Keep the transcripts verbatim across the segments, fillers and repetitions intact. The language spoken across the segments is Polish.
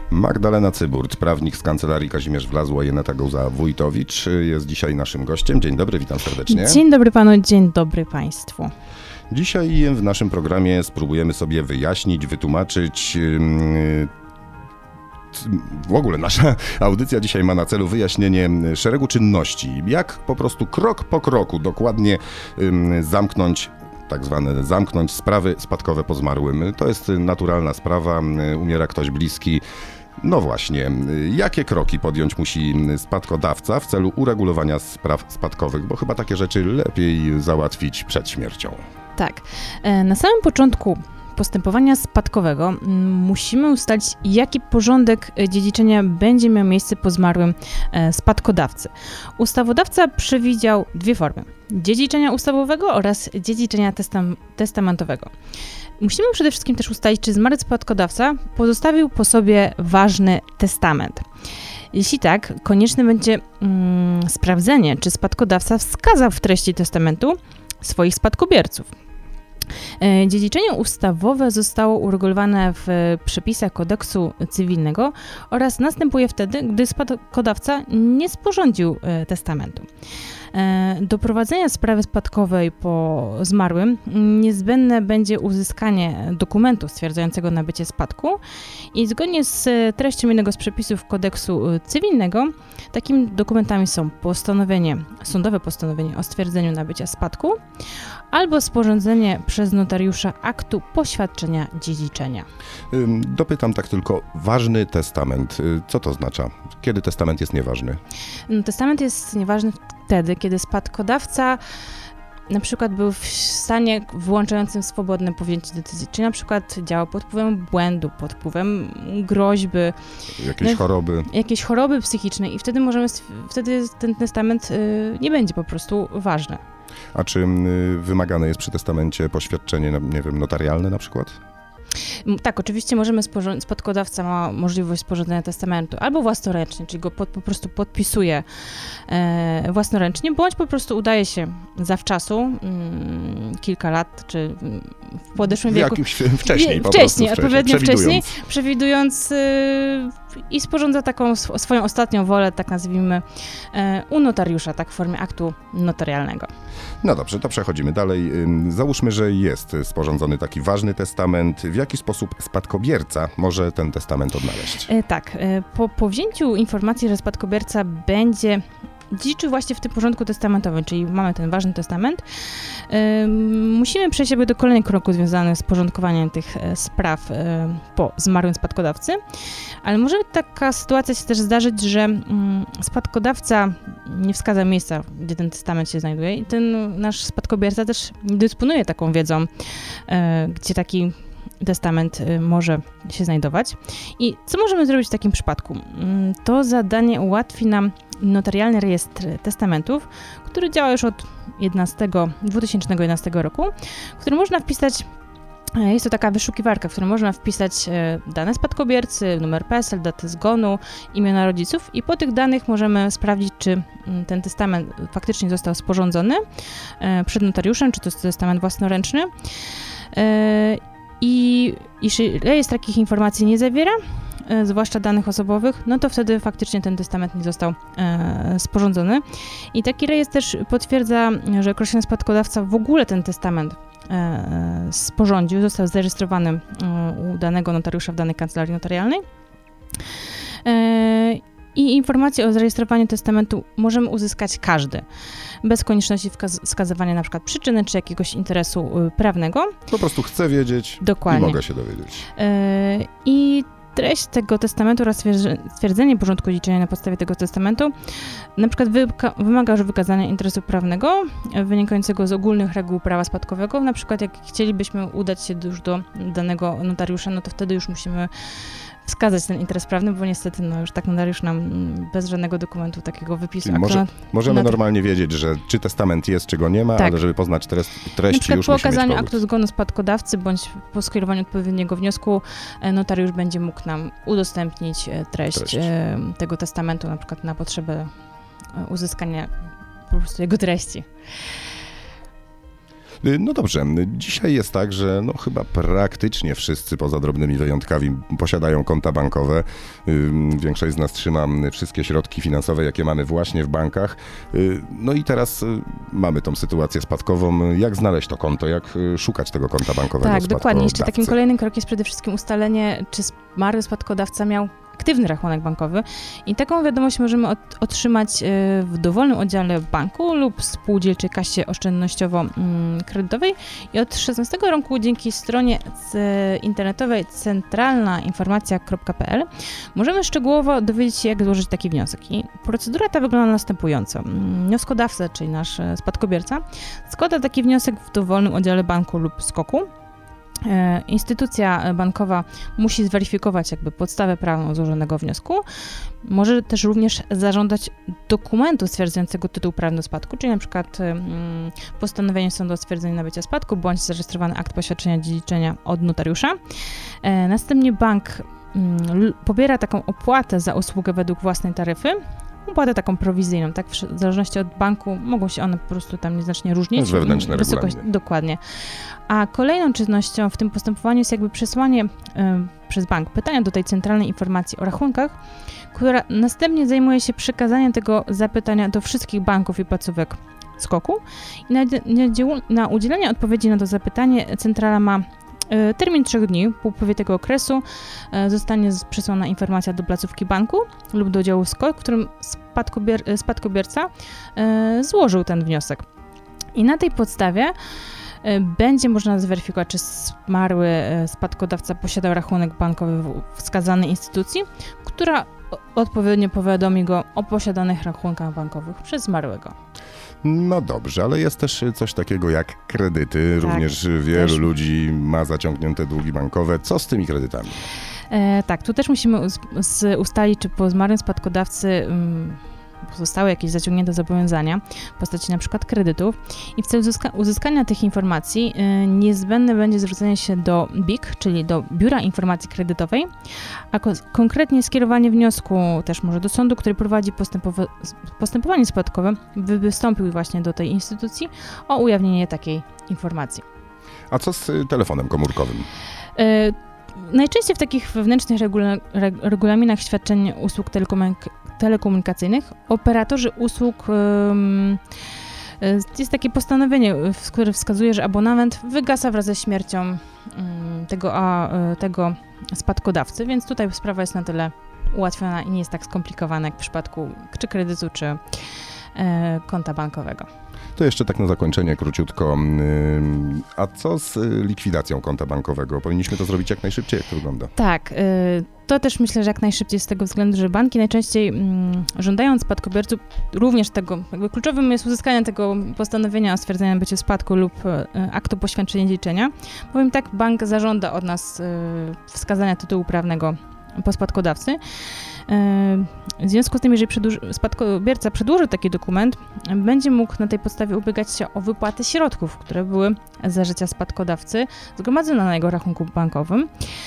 Magdalena Cyburt, prawnik z Kancelarii Kazimierz Wlazło, Jeneta Gouza-Wójtowicz jest dzisiaj naszym gościem. Dzień dobry, witam serdecznie. Dzień dobry panu, dzień dobry państwu. Dzisiaj w naszym programie spróbujemy sobie wyjaśnić, wytłumaczyć... Yy, W ogóle nasza audycja dzisiaj ma na celu wyjaśnienie szeregu czynności, jak po prostu krok po kroku dokładnie ym, zamknąć, tak zwane zamknąć sprawy spadkowe po zmarłym. To jest naturalna sprawa, umiera ktoś bliski. No właśnie, jakie kroki podjąć musi spadkodawca w celu uregulowania spraw spadkowych, bo chyba takie rzeczy lepiej załatwić przed śmiercią. Tak, na samym początku postępowania spadkowego musimy ustalić, jaki porządek dziedziczenia będzie miał miejsce po zmarłym spadkodawcy. Ustawodawca przewidział dwie formy: dziedziczenia ustawowego oraz dziedziczenia testam- testamentowego. Musimy przede wszystkim też ustalić, czy zmarły spadkodawca pozostawił po sobie ważny testament. Jeśli tak, konieczne będzie mm, sprawdzenie, czy spadkodawca wskazał w treści testamentu swoich spadkobierców. Dziedziczenie ustawowe zostało uregulowane w przepisach kodeksu cywilnego oraz następuje wtedy, gdy spadkodawca nie sporządził testamentu. Do prowadzenia sprawy spadkowej po zmarłym niezbędne będzie uzyskanie dokumentu stwierdzającego nabycie spadku i zgodnie z treścią jednego z przepisów kodeksu cywilnego takimi dokumentami są postanowienie, sądowe postanowienie o stwierdzeniu nabycia spadku albo sporządzenie przez notariusza aktu poświadczenia dziedziczenia. Dopytam tak tylko, ważny testament, co to oznacza? Kiedy testament jest nieważny? No, testament jest nieważny wtedy, kiedy spadkodawca na przykład był w stanie wyłączającym swobodne podjęcie decyzji, czyli na przykład działał pod wpływem błędu, pod wpływem groźby. Jakieś no, choroby. Jakieś choroby psychiczne i wtedy możemy, wtedy ten testament y, nie będzie po prostu ważny. A czy y, wymagane jest przy testamencie poświadczenie, nie wiem, notarialne na przykład? Tak, oczywiście możemy, sporząd- spadkodawca ma możliwość sporządzenia testamentu albo własnoręcznie, czyli go pod, po prostu podpisuje e, własnoręcznie, bądź po prostu udaje się zawczasu, mm, kilka lat, czy w podeszłym w wieku. Jakimś, wcześniej, po wcześniej, prostu odpowiednio przewidując. wcześniej, przewidując y, i sporządza taką sw- swoją ostatnią wolę, tak nazwijmy, e, u notariusza, tak w formie aktu notarialnego. No dobrze, to przechodzimy dalej. Załóżmy, że jest sporządzony taki ważny testament. W jaki sposób spadkobierca może ten testament odnaleźć? E, tak, e, po powzięciu informacji, że spadkobierca będzie dziedziczył właśnie w tym porządku testamentowym, czyli mamy ten ważny testament, e, musimy przejść jakby do kolejnych kroków związanych z porządkowaniem tych e, spraw e, po zmarłym spadkodawcy, ale może taka sytuacja się też zdarzyć, że mm, spadkodawca nie wskazał miejsca, gdzie ten testament się znajduje i ten nasz spadkobierca też nie dysponuje taką wiedzą, e, gdzie taki testament może się znajdować. I co możemy zrobić w takim przypadku? To zadanie ułatwi nam notarialny rejestr testamentów, który działa już od dwa tysiące jedenastego roku, w którym można wpisać, jest to taka wyszukiwarka, w której można wpisać dane spadkobiercy, numer P E S E L, datę zgonu, imiona rodziców i po tych danych możemy sprawdzić, czy ten testament faktycznie został sporządzony przed notariuszem, czy to jest testament własnoręczny. I jeśli rejestr takich informacji nie zawiera, e, zwłaszcza danych osobowych, no to wtedy faktycznie ten testament nie został e, sporządzony. I taki rejestr też potwierdza, że określony spadkodawca w ogóle ten testament e, sporządził, został zarejestrowany e, u danego notariusza w danej kancelarii notarialnej. E, I informacje o zarejestrowaniu testamentu możemy uzyskać każdy, bez konieczności wskaz- wskazywania na przykład przyczyny czy jakiegoś interesu y, prawnego. Po prostu chcę wiedzieć Dokładnie. I mogę się dowiedzieć. Yy, I treść tego testamentu oraz stwierdzenie porządku dziedziczenia na podstawie tego testamentu na przykład wyka- wymaga już wykazania interesu prawnego wynikającego z ogólnych reguł prawa spadkowego. Na przykład jak chcielibyśmy udać się już do danego notariusza, no to wtedy już musimy wskazać ten interes prawny, bo niestety no, już tak notariusz nam bez żadnego dokumentu takiego wypisu. Czyli może, możemy na... normalnie wiedzieć, że czy testament jest, czy go nie ma, tak. Ale żeby poznać treść, treści już po musimy okazaniu mieć aktu zgonu spadkodawcy bądź po skierowaniu odpowiedniego wniosku notariusz będzie mógł nam udostępnić treść, treść. tego testamentu, na przykład na potrzebę uzyskania po prostu jego treści. No dobrze, dzisiaj jest tak, że no chyba praktycznie wszyscy poza drobnymi wyjątkami posiadają konta bankowe. Większość z nas trzyma wszystkie środki finansowe, jakie mamy właśnie w bankach. No i teraz mamy tą sytuację spadkową. Jak znaleźć to konto? Jak szukać tego konta bankowego? Tak, dokładnie. Jeszcze takim spadkodawcy? kolejnym krokiem jest przede wszystkim ustalenie, czy zmarły spadkodawca miał aktywny rachunek bankowy i taką wiadomość możemy od, otrzymać y, w dowolnym oddziale banku lub spółdzielczej kasie oszczędnościowo-kredytowej i od szesnastego roku dzięki stronie c- internetowej centralna informacja kropka p l możemy szczegółowo dowiedzieć się, jak złożyć taki wniosek. I procedura ta wygląda następująco. Wnioskodawca, czyli nasz e, spadkobierca, składa taki wniosek w dowolnym oddziale banku lub skoku. E, Instytucja bankowa musi zweryfikować jakby podstawę prawną złożonego wniosku. Może też również zażądać dokumentu stwierdzającego tytuł prawny spadku, czyli na przykład mm, postanowienie sądu o stwierdzeniu nabycia spadku bądź zarejestrowany akt poświadczenia dziedziczenia od notariusza. E, następnie bank mm, pobiera taką opłatę za usługę według własnej taryfy. Opłatę taką prowizyjną, tak? W zależności od banku mogą się one po prostu tam nieznacznie różnić. No, wewnętrzne Wysokość, regulaminy. dokładnie. A kolejną czynnością w tym postępowaniu jest jakby przesłanie y, przez bank pytania do tej centralnej informacji o rachunkach, która następnie zajmuje się przekazaniem tego zapytania do wszystkich banków i placówek skoku. I na, na, na udzielenie odpowiedzi na to zapytanie centrala ma termin trzech dni. Po upływie tego okresu zostanie przesłana informacja do placówki banku lub do działu skok, w którym spadkobier- spadkobierca złożył ten wniosek. I na tej podstawie będzie można zweryfikować, czy zmarły spadkodawca posiadał rachunek bankowy w wskazanej instytucji, która odpowiednio powiadomi go o posiadanych rachunkach bankowych przez zmarłego. No dobrze, ale jest też coś takiego jak kredyty. Tak, Również wielu też. ludzi ma zaciągnięte długi bankowe. Co z tymi kredytami? E, tak, tu też musimy us- z- ustalić, czy po zmarłym spadkodawcy um, pozostały jakieś zaciągnięte zobowiązania w postaci na przykład kredytów i w celu uzyska- uzyskania tych informacji y, niezbędne będzie zwrócenie się do B I K, czyli do Biura Informacji Kredytowej, a ko- konkretnie skierowanie wniosku też może do sądu, który prowadzi postępowa- postępowanie spadkowe, by wystąpił właśnie do tej instytucji o ujawnienie takiej informacji. A co z y, telefonem komórkowym? Y, Najczęściej w takich wewnętrznych regula- reg- regulaminach świadczeń usług telekomunik- telekomunikacyjnych operatorzy usług um, jest takie postanowienie, w- które wskazuje, że abonament wygasa wraz ze śmiercią um, tego, a, tego spadkodawcy, więc tutaj sprawa jest na tyle ułatwiona i nie jest tak skomplikowana jak w przypadku czy kredytu, czy e, konta bankowego. To jeszcze tak na zakończenie króciutko. ym, A co z y, likwidacją konta bankowego? Powinniśmy to zrobić jak najszybciej, jak to wygląda? Tak, y, to też myślę, że jak najszybciej z tego względu, że banki najczęściej mm, żądając spadkobierców również tego, jakby kluczowym jest uzyskanie tego postanowienia o stwierdzeniu bycia spadku lub y, aktu poświadczenia dziedziczenia, bowiem tak bank zażąda od nas y, wskazania tytułu prawnego po spadkodawcy. W związku z tym, jeżeli przedłuży, spadkobierca przedłuży taki dokument, będzie mógł na tej podstawie ubiegać się o wypłatę środków, które były za życia spadkodawcy zgromadzone na jego rachunku bankowym.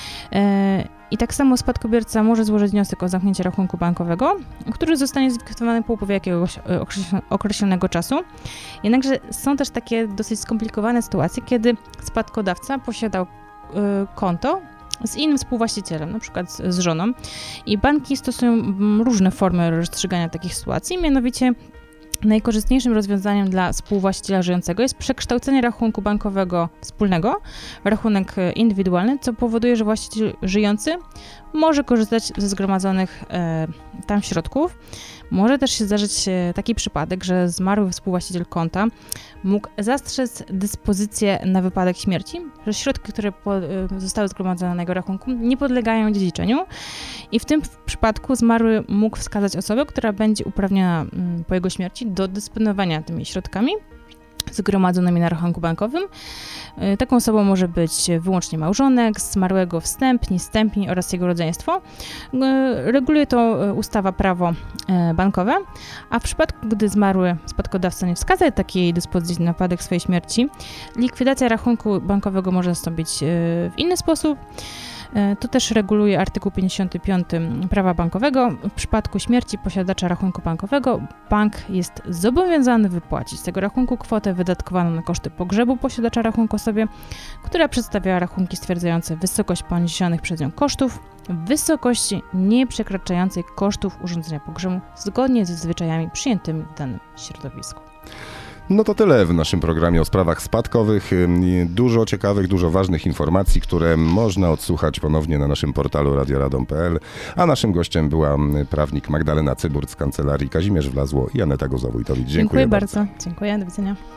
I tak samo spadkobierca może złożyć wniosek o zamknięcie rachunku bankowego, który zostanie zlikwidowany po upływie jakiegoś określonego czasu. Jednakże są też takie dosyć skomplikowane sytuacje, kiedy spadkodawca posiadał konto z innym współwłaścicielem, na przykład z żoną. I banki stosują różne formy rozstrzygania takich sytuacji, mianowicie najkorzystniejszym rozwiązaniem dla współwłaściciela żyjącego jest przekształcenie rachunku bankowego wspólnego w rachunek indywidualny, co powoduje, że właściciel żyjący może korzystać ze zgromadzonych e, tam środków. Może też się zdarzyć taki przypadek, że zmarły współwłaściciel konta mógł zastrzec dyspozycję na wypadek śmierci, że środki, które po, zostały zgromadzone na jego rachunku, nie podlegają dziedziczeniu i w tym przypadku zmarły mógł wskazać osobę, która będzie uprawniona po jego śmierci do dysponowania tymi środkami zgromadzonymi na rachunku bankowym. Taką osobą może być wyłącznie małżonek, zmarłego wstępni, stępni oraz jego rodzeństwo. Reguluje to ustawa Prawo bankowe, a w przypadku, gdy zmarły spadkodawca nie wskaże takiej dyspozycji na wypadek swojej śmierci, likwidacja rachunku bankowego może nastąpić w inny sposób. To też reguluje artykuł pięćdziesiąty piąty prawa bankowego. W przypadku śmierci posiadacza rachunku bankowego bank jest zobowiązany wypłacić z tego rachunku kwotę wydatkowaną na koszty pogrzebu posiadacza rachunku osobie, która przedstawiała rachunki stwierdzające wysokość poniesionych przez nią kosztów w wysokości nie przekraczającej kosztów urządzenia pogrzebu zgodnie ze zwyczajami przyjętymi w danym środowisku. No to tyle w naszym programie o sprawach spadkowych. Dużo ciekawych, dużo ważnych informacji, które można odsłuchać ponownie na naszym portalu radio radom kropka p l. A naszym gościem była prawnik Magdalena Cyburt z kancelarii Kazimierz Wlazło i Aneta Goza-Wójtowicz. Dziękuję, Dziękuję bardzo. bardzo. Dziękuję, do widzenia.